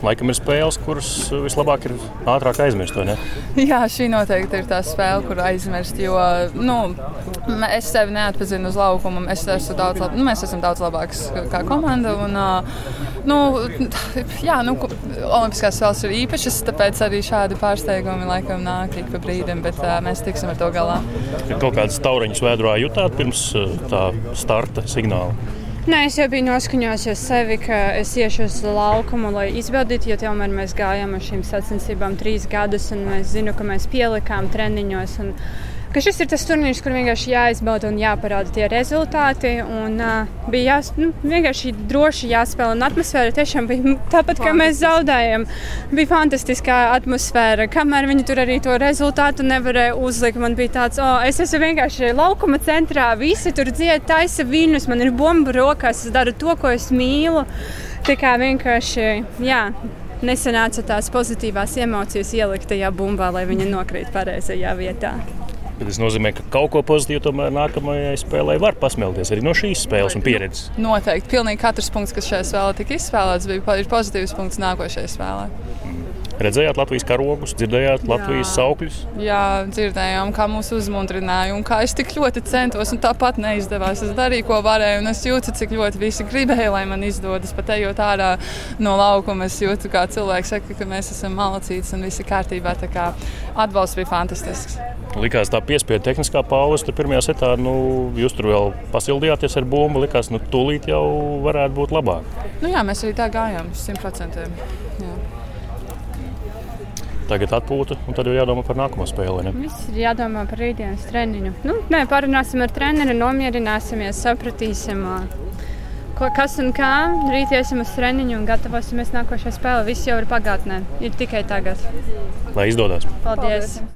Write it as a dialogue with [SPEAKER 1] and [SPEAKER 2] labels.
[SPEAKER 1] Laikam ir spēles, kuras vislabāk ir ātrāk aizmirst, vai ne?
[SPEAKER 2] Jā, šī noteikti ir tā spēle, kur aizmirst, jo es sevi neatpazinu uz laukuma. Mēs esam daudz labāks kā komanda. Olimpiskās spēles ir īpašas, tāpēc arī šādi pārsteigumi laikam nāk ik pa brīdim, bet mēs tiksim ar to galā.
[SPEAKER 1] Ir kaut kādas tauriņas vēdrā jutāt pirms tā starta signāla?
[SPEAKER 3] Nē, es jau biju noskaņojusi sevi, ka es iešu uz laukumu, lai izbaudītu, jo tomēr mēs gājām ar šīm sacensībām 3 gadus, un mēs zinu, ka mēs pielikām treniņos. Ka šis ir tas turnīrs, kur vienkārši jāizbauda un jāparāda tie rezultāti. Un, bija vienkārši droši jāspēlē. Un atmosfēra tiešām bija tāpat, kā mēs zaudējām. Bija fantastiskā atmosfēra. Kamēr viņi tur arī to rezultātu nevarēja uzlikt, man bija tāds, es esmu vienkārši laukuma centrā. Visi tur dzied, taisa viļņus, man ir bomba rokās, es daru to, ko es mīlu. Tā kā vienkārši, nesanāca tās pozitīvās emocijas ielikt tajā bumbā, lai viņa nokrīt pareizajā vietā.
[SPEAKER 1] Bet tas nozīmē, ka kaut ko pozitīvu tomēr nākamajai spēlei var pasmelties arī no šīs spēles un pieredzes.
[SPEAKER 2] Noteikti. Pilnīgi katrs punkts, kas šajā spēlē tika izspēlēts, ir pozitīvs punkts nākošajai spēlē.
[SPEAKER 1] Redzējāt Latvijas karogus, dzirdējāt Latvijas saukļus?
[SPEAKER 2] Jā, dzirdējām, kā mūs uzmundrināja un kā es tik ļoti centos un tāpat neizdevās. Es darīju, ko varēju un es jūtu, cik ļoti visi gribēja, lai man izdodas. Pat ejot ārā no laukuma, es jūtu, kā cilvēki saka, ka mēs esam malacītas un visi kārtībā. Tā kā atbalsts bija fantastisks.
[SPEAKER 1] Likās tā piespiedu tehniskā pauze, tur pirmajā setā, jūs tur vēl pasildījāties ar bumbu, likās, tūlīt jau varētu būt labāk.
[SPEAKER 2] Jā, mēs arī tā gājām 100%. Jā.
[SPEAKER 1] Tagad atpūta, un tad jau jādomā par nākamo spēli, ne?
[SPEAKER 3] Viss ir jādomā par rītdienas treniņu. Parunāsim ar treneri, nomierināsimies, sapratīsim, kas un kā. Rīt iesim uz treniņu un gatavosimies nākošajai spēlei. Viss jau ir pagātnē, ir tikai tagad.
[SPEAKER 1] Lai izdodas.
[SPEAKER 3] Paldies!